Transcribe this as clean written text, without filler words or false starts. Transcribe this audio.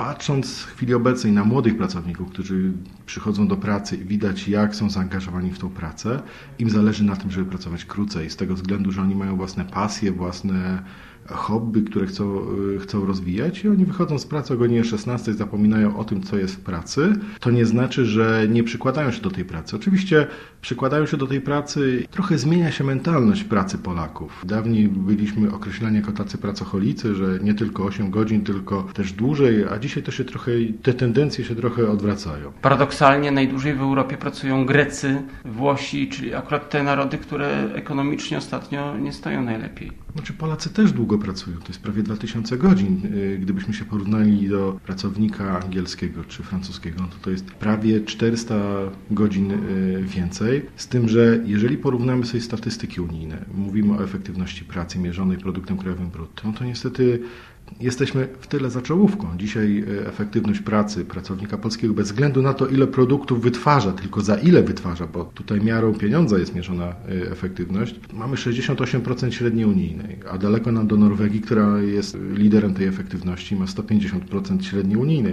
Patrząc w chwili obecnej na młodych pracowników, którzy przychodzą do pracy i widać, jak są zaangażowani w tą pracę, im zależy na tym, żeby pracować krócej, z tego względu, że oni mają własne pasje, własne hobby, które chcą rozwijać i oni wychodzą z pracy o godzinie 16, zapominają o tym, co jest w pracy. To nie znaczy, że nie przykładają się do tej pracy. Oczywiście przykładają się do tej pracy, trochę zmienia się mentalność pracy Polaków. Dawniej byliśmy określani jako tacy pracocholicy, że nie tylko 8 godzin, tylko też dłużej, a dzisiaj to się te tendencje się trochę odwracają. Paradoksalnie najdłużej w Europie pracują Grecy, Włosi, czyli akurat te narody, które ekonomicznie ostatnio nie stoją najlepiej. Znaczy Polacy też długo pracują, to jest prawie 2000 godzin. Gdybyśmy się porównali do pracownika angielskiego czy francuskiego, to jest prawie 400 godzin więcej. Z tym, że jeżeli porównamy sobie statystyki unijne, mówimy o efektywności pracy mierzonej produktem krajowym brutto, to niestety jesteśmy w tyle za czołówką. Dzisiaj efektywność pracy pracownika polskiego bez względu na to, ile produktów wytwarza, tylko za ile wytwarza, bo tutaj miarą pieniądza jest mierzona efektywność, mamy 68% średniej unijnej, a daleko nam do Norwegii, która jest liderem tej efektywności, ma 150% średniej unijnej.